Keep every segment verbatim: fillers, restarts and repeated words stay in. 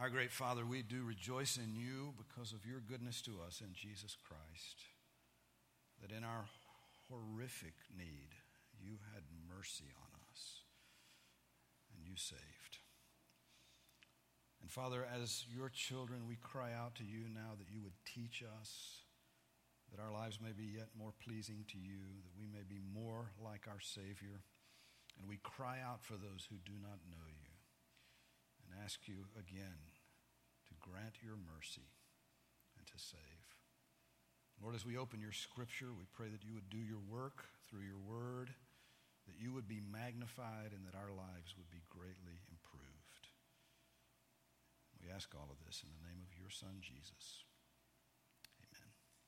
Our great Father, we do rejoice in you because of your goodness to us in Jesus Christ, that in our horrific need, you had mercy on us and you saved. And Father, as your children, we cry out to you now that you would teach us, that our lives may be yet more pleasing to you, that we may be more like our Savior. And we cry out for those who do not know you and ask you again to grant your mercy and to save. Lord, as we open your scripture, we pray that you would do your work through your word, that you would be magnified, and that our lives would be greatly improved. We ask all of this in the name of your Son, Jesus. Amen.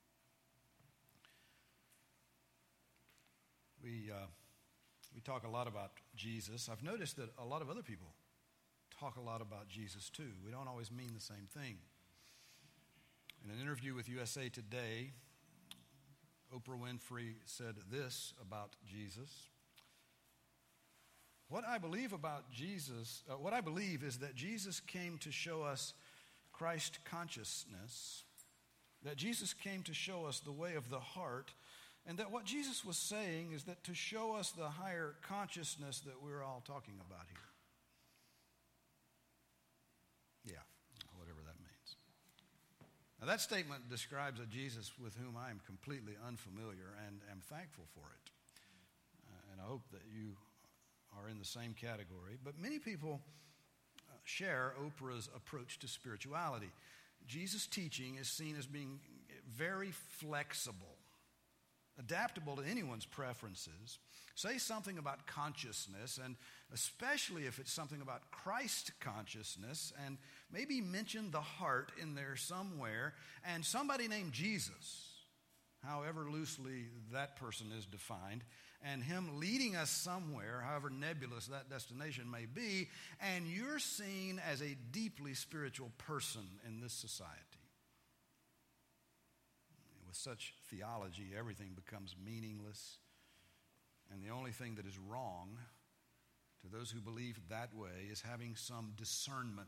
We, uh, we talk a lot about Jesus. I've noticed that a lot of other people talk a lot about Jesus too. We don't always mean the same thing. In an interview with U S A Today, Oprah Winfrey said this about Jesus. What I believe about Jesus, uh, what I believe is that Jesus came to show us Christ consciousness, that Jesus came to show us the way of the heart, and that what Jesus was saying is that to show us the higher consciousness that we're all talking about here. Yeah, whatever that means. Now that statement describes a Jesus with whom I am completely unfamiliar and am thankful for it. Uh, and I hope that you are in the same category. But many people uh, share Oprah's approach to spirituality. Jesus' teaching is seen as being very flexible, adaptable to anyone's preferences. Say something about consciousness, and especially if it's something about Christ consciousness, and maybe mention the heart in there somewhere, and somebody named Jesus, however loosely that person is defined, and him leading us somewhere, however nebulous that destination may be, and you're seen as a deeply spiritual person in this society. With such theology, everything becomes meaningless, and the only thing that is wrong to those who believe that way is having some discernment.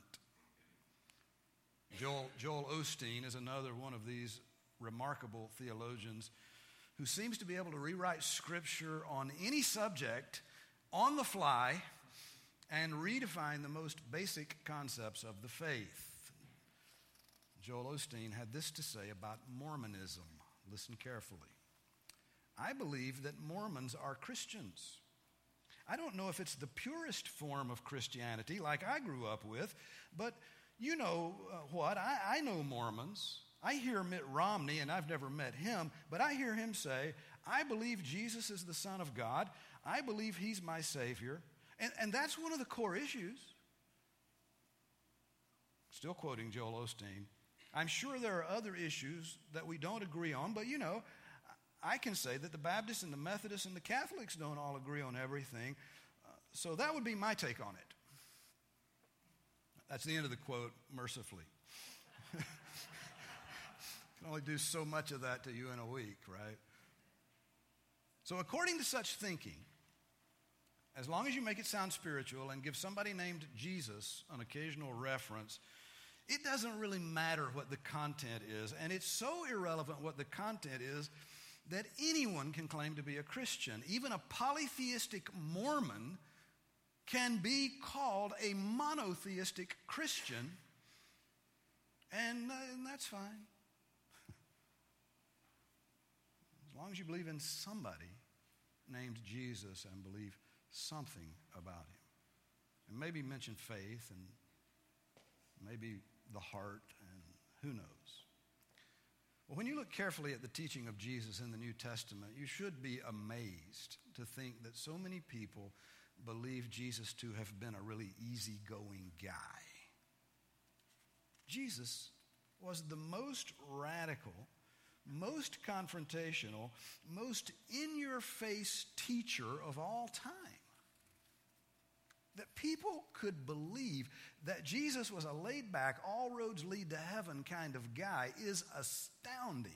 Joel, Joel Osteen is another one of these remarkable theologians who seems to be able to rewrite Scripture on any subject on the fly and redefine the most basic concepts of the faith. Joel Osteen had this to say about Mormonism. Listen carefully. I believe that Mormons are Christians. I don't know if it's the purest form of Christianity like I grew up with, but you know uh, what? I, I know Mormons. I hear Mitt Romney, and I've never met him, but I hear him say, I believe Jesus is the Son of God. I believe he's my Savior. And, and that's one of the core issues. Still quoting Joel Osteen. I'm sure there are other issues that we don't agree on, but you know, I can say that the Baptists and the Methodists and the Catholics don't all agree on everything. Uh, so that would be my take on it. That's the end of the quote, mercifully. Can only do so much of that to you in a week, right? So according to such thinking, as long as you make it sound spiritual and give somebody named Jesus an occasional reference, it doesn't really matter what the content is. And it's so irrelevant what the content is that anyone can claim to be a Christian. Even a polytheistic Mormon can be called a monotheistic Christian, and, uh, and that's fine. As long as you believe in somebody named Jesus and believe something about him. And maybe mention faith and maybe the heart, and who knows. Well, when you look carefully at the teaching of Jesus in the New Testament, you should be amazed to think that so many people believe Jesus to have been a really easygoing guy. Jesus was the most radical, most confrontational, most in-your-face teacher of all time. That people could believe that Jesus was a laid-back, all roads lead to heaven kind of guy is astounding.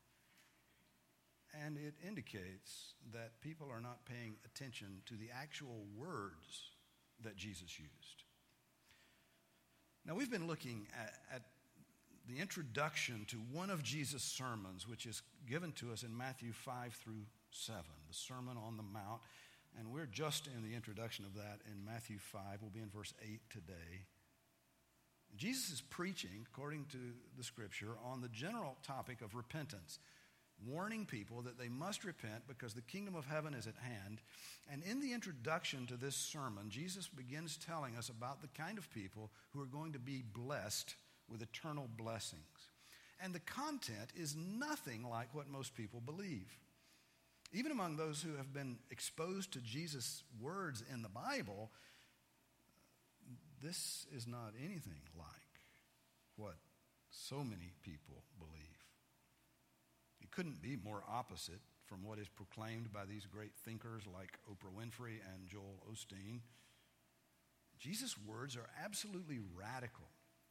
And it indicates that people are not paying attention to the actual words that Jesus used. Now, we've been looking at, at the introduction to one of Jesus' sermons, which is given to us in Matthew five through seven, the Sermon on the Mount. And we're just in the introduction of that in Matthew five. We'll be in verse eight today. Jesus is preaching, according to the Scripture, on the general topic of repentance, warning people that they must repent because the kingdom of heaven is at hand. And in the introduction to this sermon, Jesus begins telling us about the kind of people who are going to be blessed with eternal blessings. And the content is nothing like what most people believe. Even among those who have been exposed to Jesus' words in the Bible, this is not anything like what so many people believe. It couldn't be more opposite from what is proclaimed by these great thinkers like Oprah Winfrey and Joel Osteen. Jesus' words are absolutely radical.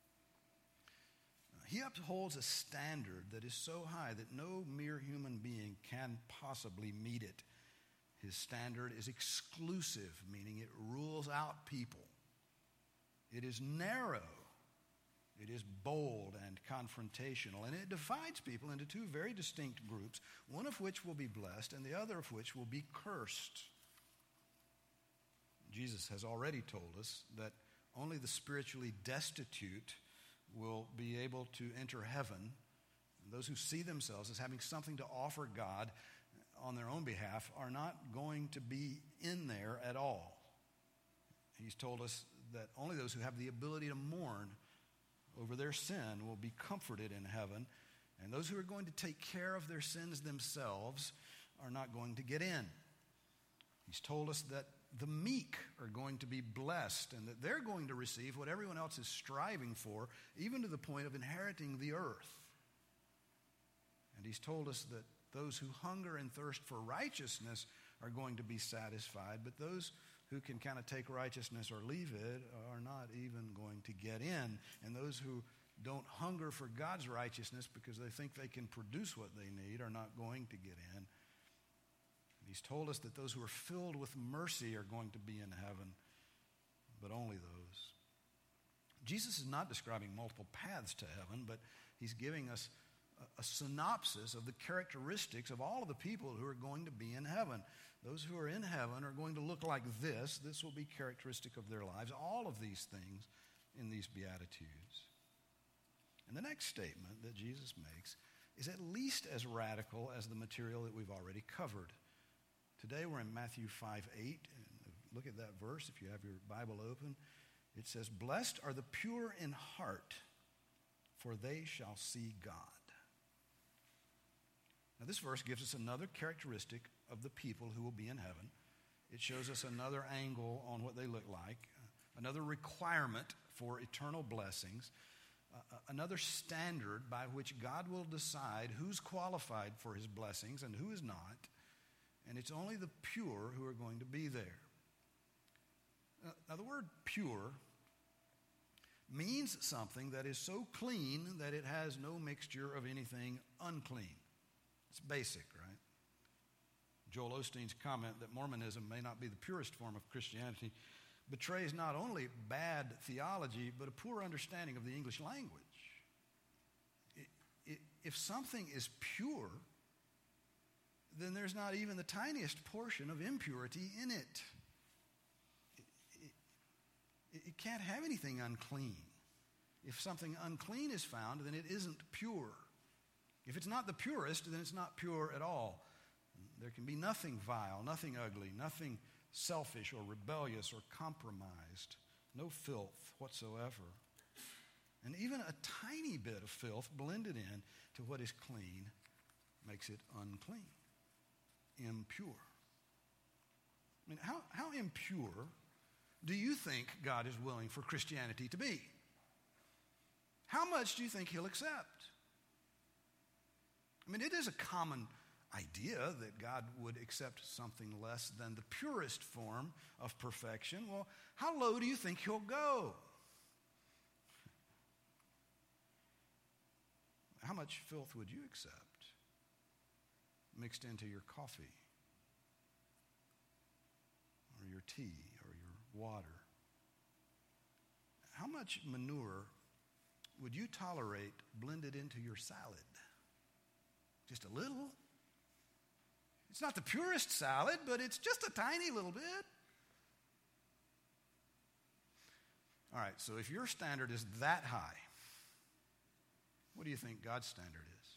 He upholds a standard that is so high that no mere human being can possibly meet it. His standard is exclusive, meaning it rules out people. It is narrow. It is bold and confrontational, and it divides people into two very distinct groups, one of which will be blessed and the other of which will be cursed. Jesus has already told us that only the spiritually destitute will be able to enter heaven. Those who see themselves as having something to offer God on their own behalf are not going to be in there at all. He's told us that only those who have the ability to mourn over their sin will be comforted in heaven, and those who are going to take care of their sins themselves are not going to get in. He's told us that the meek are going to be blessed and that they're going to receive what everyone else is striving for, even to the point of inheriting the earth. And he's told us that those who hunger and thirst for righteousness are going to be satisfied, but those who can kind of take righteousness or leave it are not even going to get in. And those who don't hunger for God's righteousness because they think they can produce what they need are not going to get in. He's told us that those who are filled with mercy are going to be in heaven, but only those. Jesus is not describing multiple paths to heaven, but he's giving us a, a synopsis of the characteristics of all of the people who are going to be in heaven. Those who are in heaven are going to look like this. This will be characteristic of their lives. All of these things in these Beatitudes. And the next statement that Jesus makes is at least as radical as the material that we've already covered. Today we're in Matthew five eight. And look at that verse if you have your Bible open. It says, "Blessed are the pure in heart, for they shall see God." Now this verse gives us another characteristic of the people who will be in heaven. It shows us another angle on what they look like, another requirement for eternal blessings, uh, another standard by which God will decide who's qualified for his blessings and who is not. And it's only the pure who are going to be there. Now, now the word pure means something that is so clean that it has no mixture of anything unclean. It's basic, right? Joel Osteen's comment that Mormonism may not be the purest form of Christianity betrays not only bad theology, but a poor understanding of the English language. It, it, if something is pure, then there's not even the tiniest portion of impurity in it. It, it. it can't have anything unclean. If something unclean is found, then it isn't pure. If it's not the purest, then it's not pure at all. There can be nothing vile, nothing ugly, nothing selfish or rebellious or compromised, no filth whatsoever. And even a tiny bit of filth blended in to what is clean makes it unclean, impure. I mean, how, how impure do you think God is willing for Christianity to be? How much do you think he'll accept? I mean, it is a common idea that God would accept something less than the purest form of perfection. Well, how low do you think he'll go? How much filth would you accept mixed into your coffee or your tea or your water? How much manure would you tolerate blended into your salad? Just a little. It's not the purest salad, but it's just a tiny little bit. All right, so if your standard is that high, what do you think God's standard is?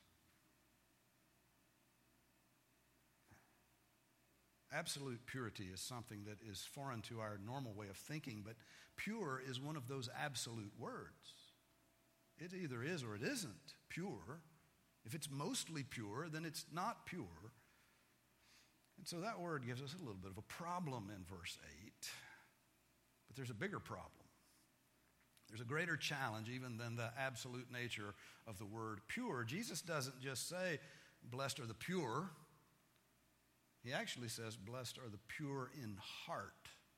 Absolute purity is something that is foreign to our normal way of thinking, but pure is one of those absolute words. It either is or it isn't pure. If it's mostly pure, then it's not pure. And so that word gives us a little bit of a problem in verse eight. But there's a bigger problem. There's a greater challenge even than the absolute nature of the word pure. Jesus doesn't just say, blessed are the pure. He actually says, blessed are the pure in heart.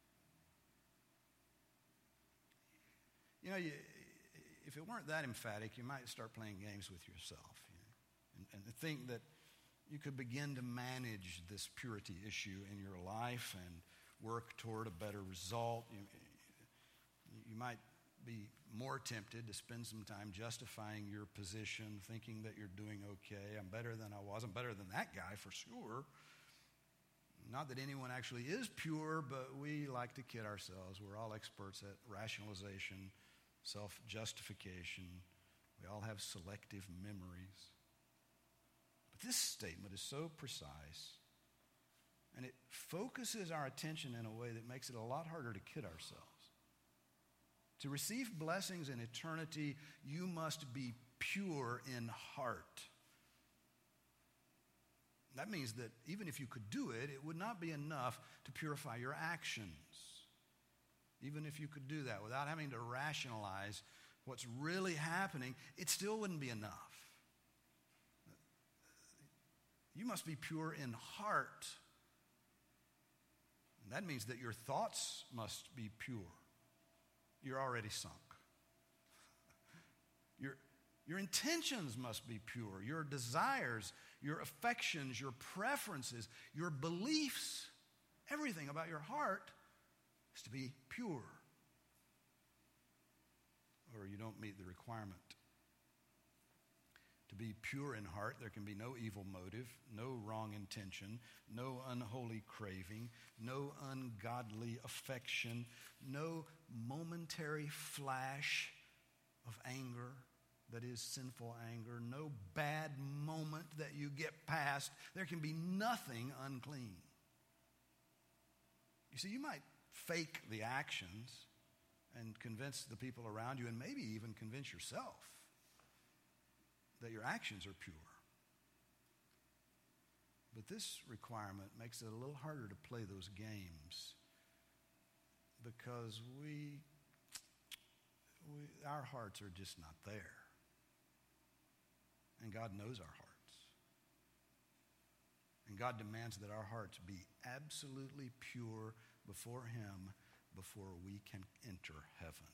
You know, you, if it weren't that emphatic, you might start playing games with yourself, you know, and, and think that you could begin to manage this purity issue in your life and work toward a better result. You, you might be more tempted to spend some time justifying your position, thinking that you're doing okay. I'm better than I was. I'm better than that guy for sure. Not that anyone actually is pure, but we like to kid ourselves. We're all experts at rationalization, self-justification. We all have selective memories. But this statement is so precise, and it focuses our attention in a way that makes it a lot harder to kid ourselves. To receive blessings in eternity, you must be pure in heart. That means that even if you could do it, it would not be enough to purify your actions. Even if you could do that without having to rationalize what's really happening, it still wouldn't be enough. You must be pure in heart. And that means that your thoughts must be pure. You're already sunk. Your, your intentions must be pure. Your desires, your affections, your preferences, your beliefs, everything about your heart is to be pure. Or you don't meet the requirement. To be pure in heart, there can be no evil motive, no wrong intention, no unholy craving, no ungodly affection, no momentary flash of anger that is sinful anger, no bad moment that you get past. There can be nothing unclean. You see, you might fake the actions and convince the people around you, and maybe even convince yourself that your actions are pure. But this requirement makes it a little harder to play those games because we, we our hearts are just not there. And God knows our hearts. And God demands that our hearts be absolutely pure before Him before we can enter heaven.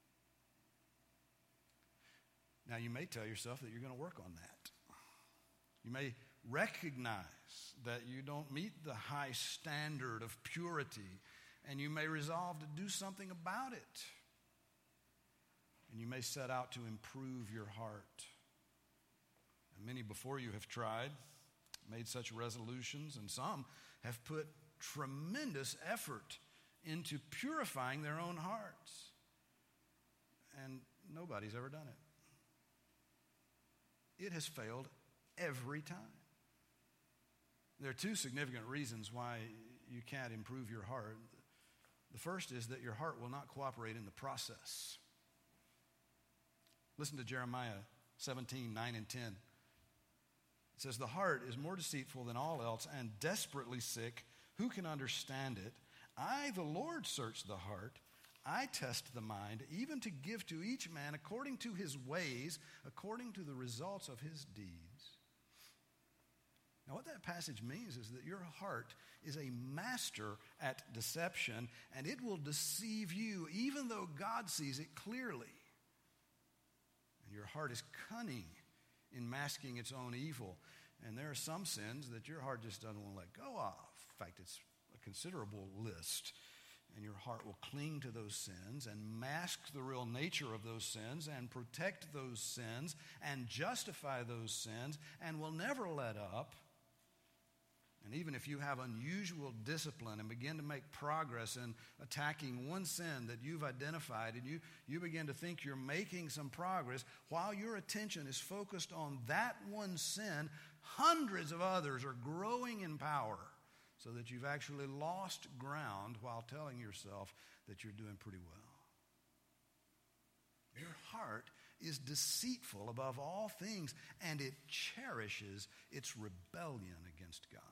Now, you may tell yourself that you're going to work on that. You may recognize that you don't meet the high standard of purity, and you may resolve to do something about it. And you may set out to improve your heart. And many before you have tried, made such resolutions, and some have put tremendous effort into purifying their own hearts. And nobody's ever done it. It has failed every time. There are two significant reasons why you can't improve your heart. The first is that your heart will not cooperate in the process. Listen to Jeremiah seventeen, nine and ten. It says, the heart is more deceitful than all else and desperately sick. Who can understand it? I, the Lord, search the heart. I test the mind, even to give to each man according to his ways, according to the results of his deeds. Now, what that passage means is that your heart is a master at deception, and it will deceive you even though God sees it clearly. And your heart is cunning in masking its own evil. And there are some sins that your heart just doesn't want to let go of. In fact, it's a considerable list. And your heart will cling to those sins and mask the real nature of those sins and protect those sins and justify those sins and will never let up. And even if you have unusual discipline and begin to make progress in attacking one sin that you've identified, and you, you begin to think you're making some progress, while your attention is focused on that one sin, hundreds of others are growing in power so that you've actually lost ground while telling yourself that you're doing pretty well. Your heart is deceitful above all things, and it cherishes its rebellion against God.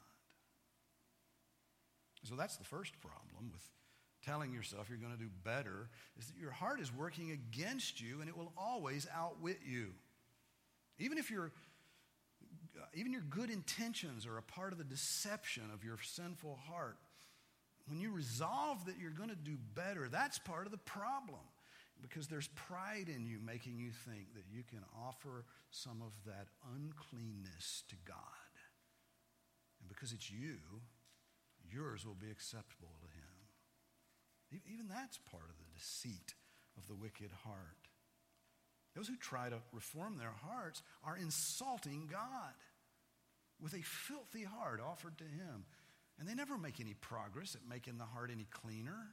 So that's the first problem with telling yourself you're going to do better, is that your heart is working against you, and it will always outwit you. Even if you're, even your good intentions are a part of the deception of your sinful heart, when you resolve that you're going to do better, that's part of the problem, because there's pride in you making you think that you can offer some of that uncleanness to God. And because it's you, yours will be acceptable to him. Even that's part of the deceit of the wicked heart. Those who try to reform their hearts are insulting God with a filthy heart offered to him. And they never make any progress at making the heart any cleaner.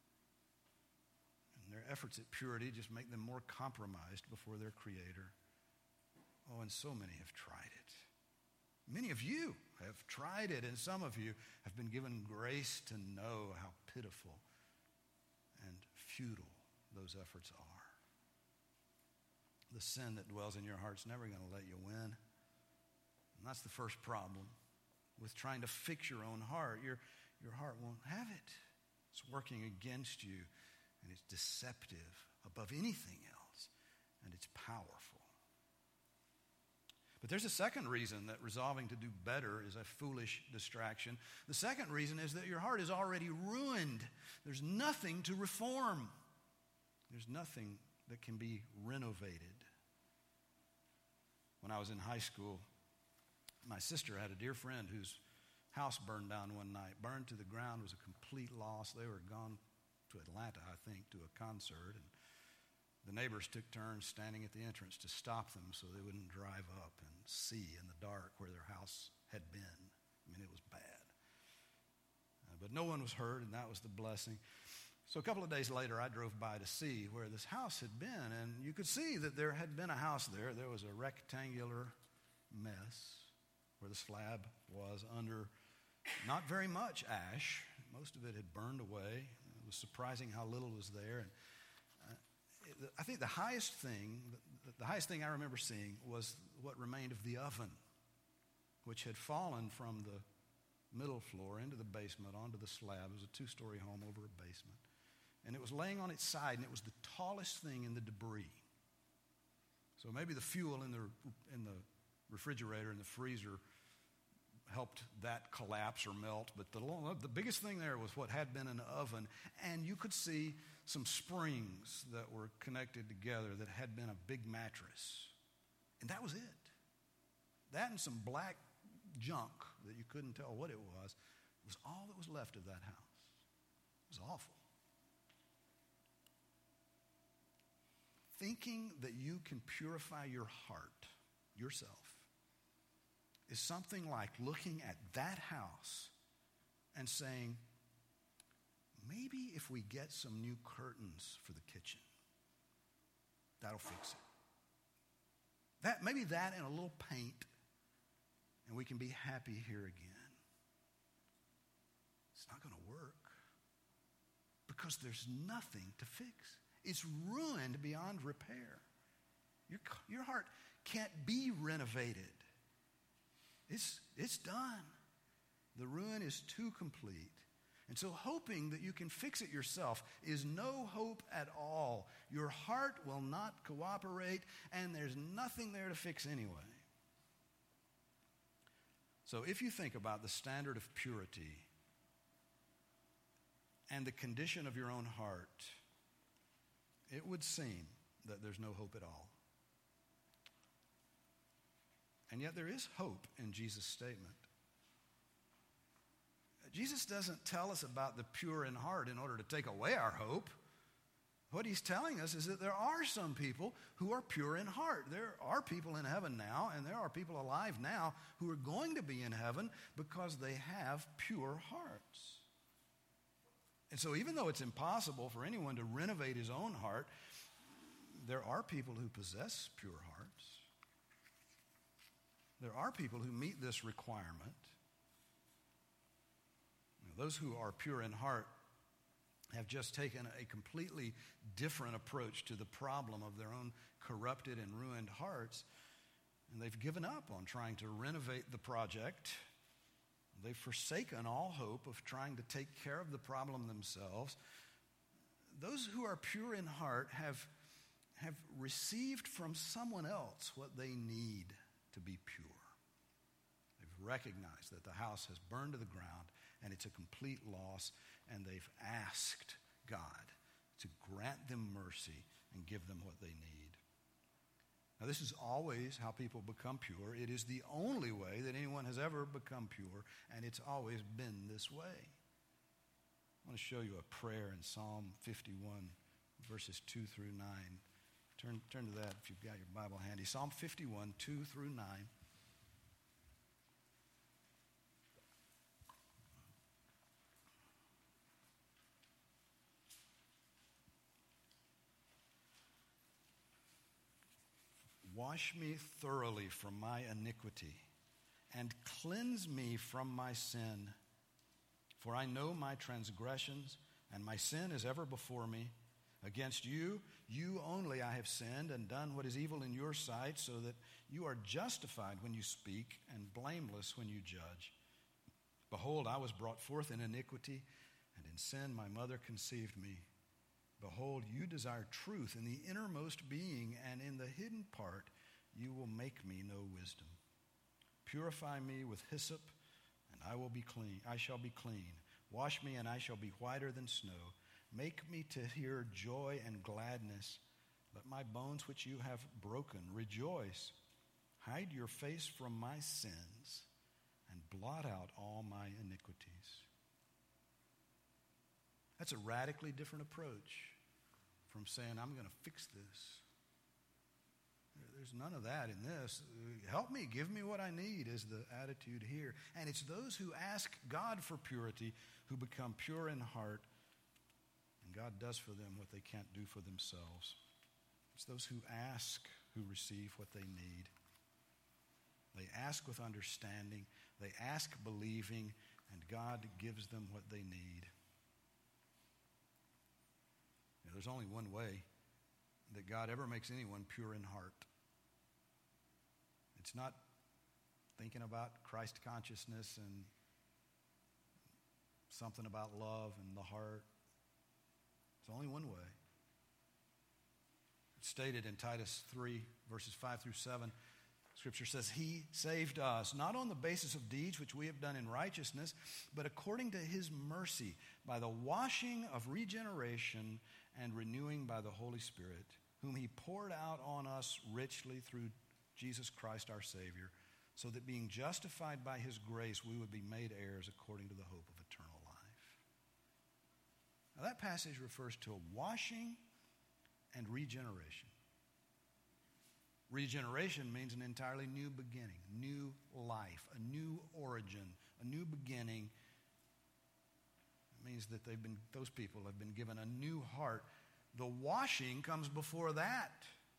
And their efforts at purity just make them more compromised before their Creator. Oh, and so many have tried it. Many of you have tried it, and some of you have been given grace to know how pitiful and futile those efforts are. The sin that dwells in your heart's never going to let you win. And that's the first problem with trying to fix your own heart. Your, your heart won't have it. It's working against you, and it's deceptive above anything else, and it's powerful. But there's a second reason that resolving to do better is a foolish distraction. The second reason is that your heart is already ruined. There's nothing to reform. There's nothing that can be renovated. When I was in high school, my sister had a dear friend whose house burned down one night. Burned to the ground, was a complete loss. They were gone to Atlanta, I think, to a concert. And the neighbors took turns standing at the entrance to stop them so they wouldn't drive up and see in the dark where their house had been. I mean, it was bad. Uh, but no one was hurt, and that was the blessing. So a couple of days later, I drove by to see where this house had been, and you could see that there had been a house there. There was a rectangular mess where the slab was under not very much ash. Most of it had burned away. It was surprising how little was there. And I think the highest thing, the highest thing I remember seeing was what remained of the oven, which had fallen from the middle floor into the basement onto the slab. It was a two-story home over a basement. And it was laying on its side, and it was the tallest thing in the debris. So maybe the fuel in the in the refrigerator and the freezer helped that collapse or melt, but the, the biggest thing there was what had been an oven, and you could see some springs that were connected together that had been a big mattress. And that was it. That and some black junk that you couldn't tell what it was, was all that was left of that house. It was awful. Thinking that you can purify your heart, yourself, is something like looking at that house and saying, maybe if we get some new curtains for the kitchen, that'll fix it. That, maybe that and a little paint, and we can be happy here again. It's not going to work because there's nothing to fix. It's ruined beyond repair. Your, your heart can't be renovated. It's, it's done. The ruin is too complete. And so hoping that you can fix it yourself is no hope at all. Your heart will not cooperate, and there's nothing there to fix anyway. So if you think about the standard of purity and the condition of your own heart, it would seem that there's no hope at all. And yet there is hope in Jesus' statement. Jesus doesn't tell us about the pure in heart in order to take away our hope. What he's telling us is that there are some people who are pure in heart. There are people in heaven now, and there are people alive now who are going to be in heaven because they have pure hearts. And so even though it's impossible for anyone to renovate his own heart, there are people who possess pure hearts. There are people who meet this requirement. Those who are pure in heart have just taken a completely different approach to the problem of their own corrupted and ruined hearts, and they've given up on trying to renovate the project. They've forsaken all hope of trying to take care of the problem themselves. Those who are pure in heart have, have received from someone else what they need to be pure. They've recognized that the house has burned to the ground and it's a complete loss, and they've asked God to grant them mercy and give them what they need. Now, this is always how people become pure. It is the only way that anyone has ever become pure, and it's always been this way. I want to show you a prayer in Psalm fifty-one, verses two through nine. Turn, turn to that if you've got your Bible handy. Psalm fifty-one, two through nine. Wash me thoroughly from my iniquity, and cleanse me from my sin. For I know my transgressions, and my sin is ever before me. Against you, you only I have sinned and done what is evil in your sight, so that you are justified when you speak, and blameless when you judge. Behold, I was brought forth in iniquity, and in sin my mother conceived me. Behold, you desire truth in the innermost being, and in the hidden part you will make me know wisdom. Purify me with hyssop, and I will be clean. I shall be clean. Wash me, and I shall be whiter than snow. Make me to hear joy and gladness. Let my bones which you have broken rejoice. Hide your face from my sins, and blot out all my iniquities. That's a radically different approach from saying, I'm going to fix this. There's none of that in this. Help me, give me what I need is the attitude here. And it's those who ask God for purity who become pure in heart, and God does for them what they can't do for themselves. It's those who ask who receive what they need. They ask with understanding, they ask believing, and God gives them what they need. There's only one way that God ever makes anyone pure in heart. It's not thinking about Christ consciousness and something about love and the heart. It's only one way. It's stated in Titus three, verses five through seven. Scripture says, He saved us, not on the basis of deeds which we have done in righteousness, but according to His mercy, by the washing of regeneration and renewing by the Holy Spirit, whom He poured out on us richly through Jesus Christ our Savior, so that being justified by His grace, we would be made heirs according to the hope of eternal life. Now that passage refers to a washing and regeneration. Regeneration means an entirely new beginning, new life, a new origin, a new beginning. It means that they've been, those people have been given a new heart. The washing comes before that.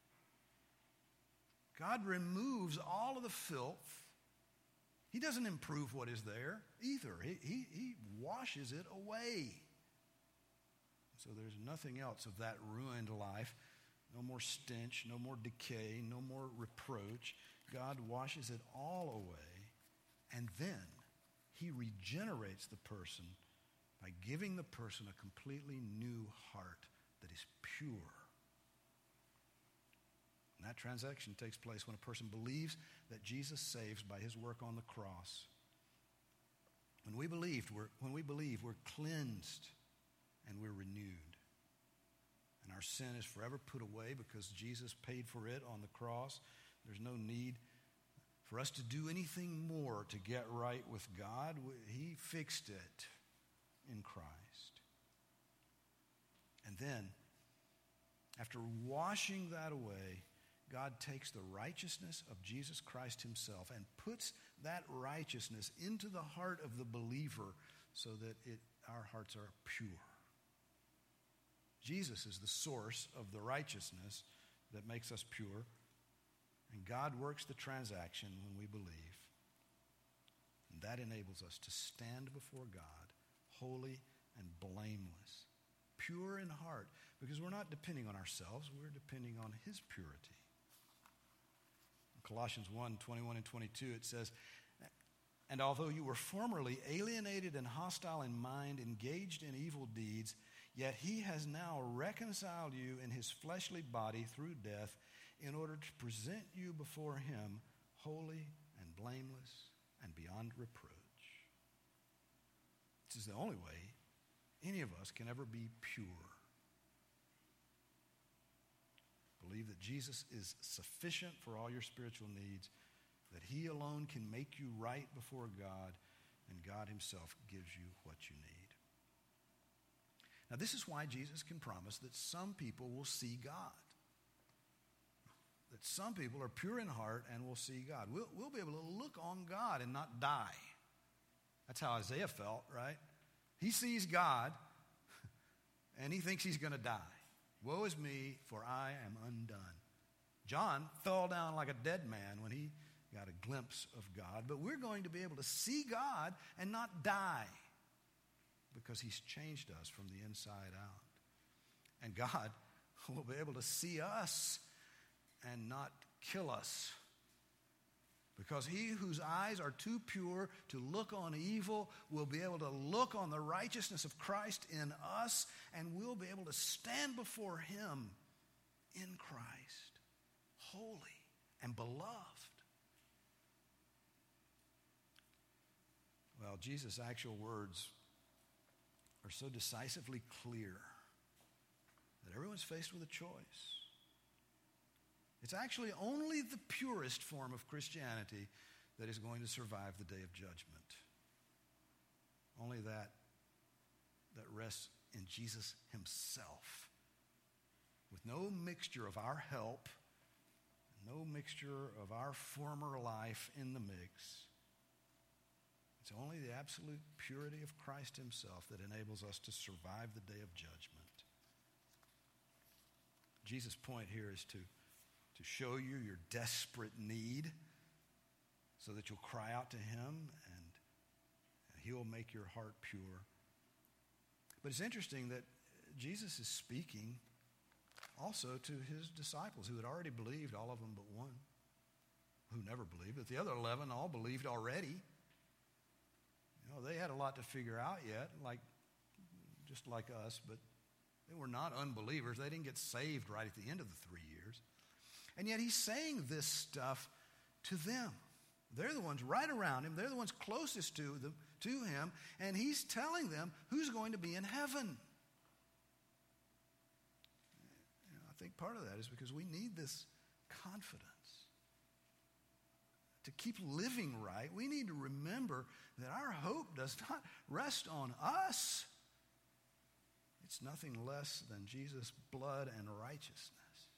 God removes all of the filth. He doesn't improve what is there either. He, he, he washes it away. So there's nothing else of that ruined life. No more stench, no more decay, no more reproach. God washes it all away, and then He regenerates the person by giving the person a completely new heart that is pure. And that transaction takes place when a person believes that Jesus saves by His work on the cross. When we believed, we're, when we believe, we're cleansed and we're renewed. And our sin is forever put away because Jesus paid for it on the cross. There's no need for us to do anything more to get right with God. He fixed it in Christ. And then, after washing that away, God takes the righteousness of Jesus Christ himself and puts that righteousness into the heart of the believer so that it, our hearts are pure. Jesus is the source of the righteousness that makes us pure. And God works the transaction when we believe. And that enables us to stand before God holy and blameless, pure in heart, because we're not depending on ourselves, we're depending on his purity. In Colossians one, twenty-one and twenty-two, it says, "And although you were formerly alienated and hostile in mind, engaged in evil deeds, yet he has now reconciled you in his fleshly body through death in order to present you before him holy and blameless and beyond reproach." This is the only way any of us can ever be pure. Believe that Jesus is sufficient for all your spiritual needs, that he alone can make you right before God, and God himself gives you what you need. Now, this is why Jesus can promise that some people will see God. That some people are pure in heart and will see God. We'll, we'll be able to look on God and not die. That's how Isaiah felt, right? He sees God, and he thinks he's going to die. Woe is me, for I am undone. John fell down like a dead man when he got a glimpse of God. But we're going to be able to see God and not die, because he's changed us from the inside out. And God will be able to see us and not kill us, because he whose eyes are too pure to look on evil will be able to look on the righteousness of Christ in us, and we'll be able to stand before him in Christ, holy and beloved. Well, Jesus' actual words are so decisively clear that everyone's faced with a choice. It's actually only the purest form of Christianity that is going to survive the day of judgment. Only that that rests in Jesus himself, with no mixture of our help, no mixture of our former life in the mix. It's only the absolute purity of Christ himself that enables us to survive the day of judgment. Jesus' point here is to to show you your desperate need so that you'll cry out to him and he will make your heart pure. But it's interesting that Jesus is speaking also to his disciples who had already believed, all of them but one, who never believed. But the other eleven all believed already. You know, they had a lot to figure out yet, like just like us, but they were not unbelievers. They didn't get saved right at the end of the three years. And yet he's saying this stuff to them. They're the ones right around him. They're the ones closest to them, to him. And he's telling them who's going to be in heaven. You know, I think part of that is because we need this confidence. To keep living right, we need to remember that our hope does not rest on us. It's nothing less than Jesus' blood and righteousness.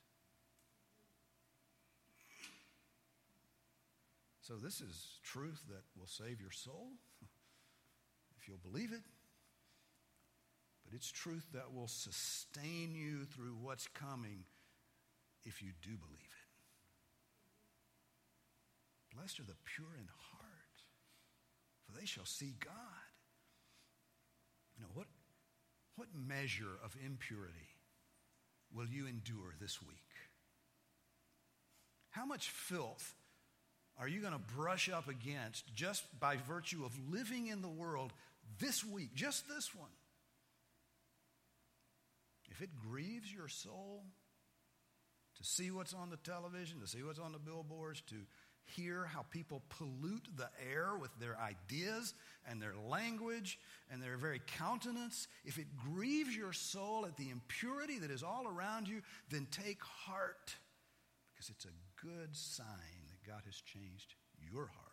So this is truth that will save your soul, if you'll believe it. But it's truth that will sustain you through what's coming if you do believe it. Blessed are the pure in heart, for they shall see God. You know, what, what measure of impurity will you endure this week? How much filth are you going to brush up against just by virtue of living in the world this week, just this one? If it grieves your soul to see what's on the television, to see what's on the billboards, to hear how people pollute the air with their ideas and their language and their very countenance, if it grieves your soul at the impurity that is all around you, then take heart, because it's a good sign that God has changed your heart.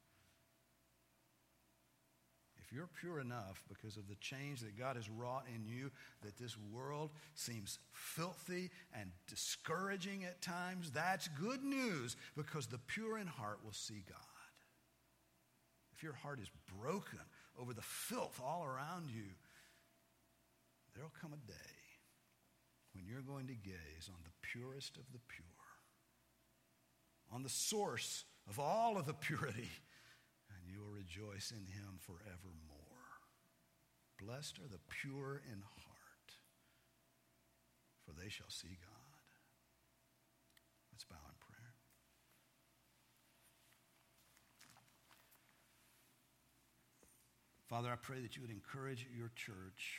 If you're pure enough because of the change that God has wrought in you, that this world seems filthy and discouraging at times, that's good news, because the pure in heart will see God. If your heart is broken over the filth all around you, there'll come a day when you're going to gaze on the purest of the pure, on the source of all of the purity, and you will rejoice in him forevermore. Blessed are the pure in heart, for they shall see God. Let's bow in prayer. Father, I pray that you would encourage your church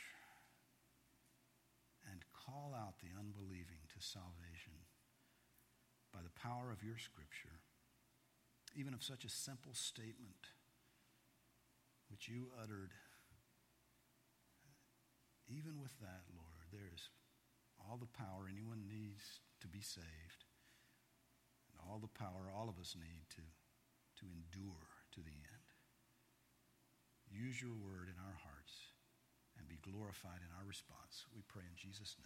and call out the unbelieving to salvation by the power of your Scripture, even of such a simple statement which you uttered. Even with that, Lord, there's all the power anyone needs to be saved, and all the power all of us need to, to endure to the end. Use your word in our hearts and be glorified in our response. We pray in Jesus' name.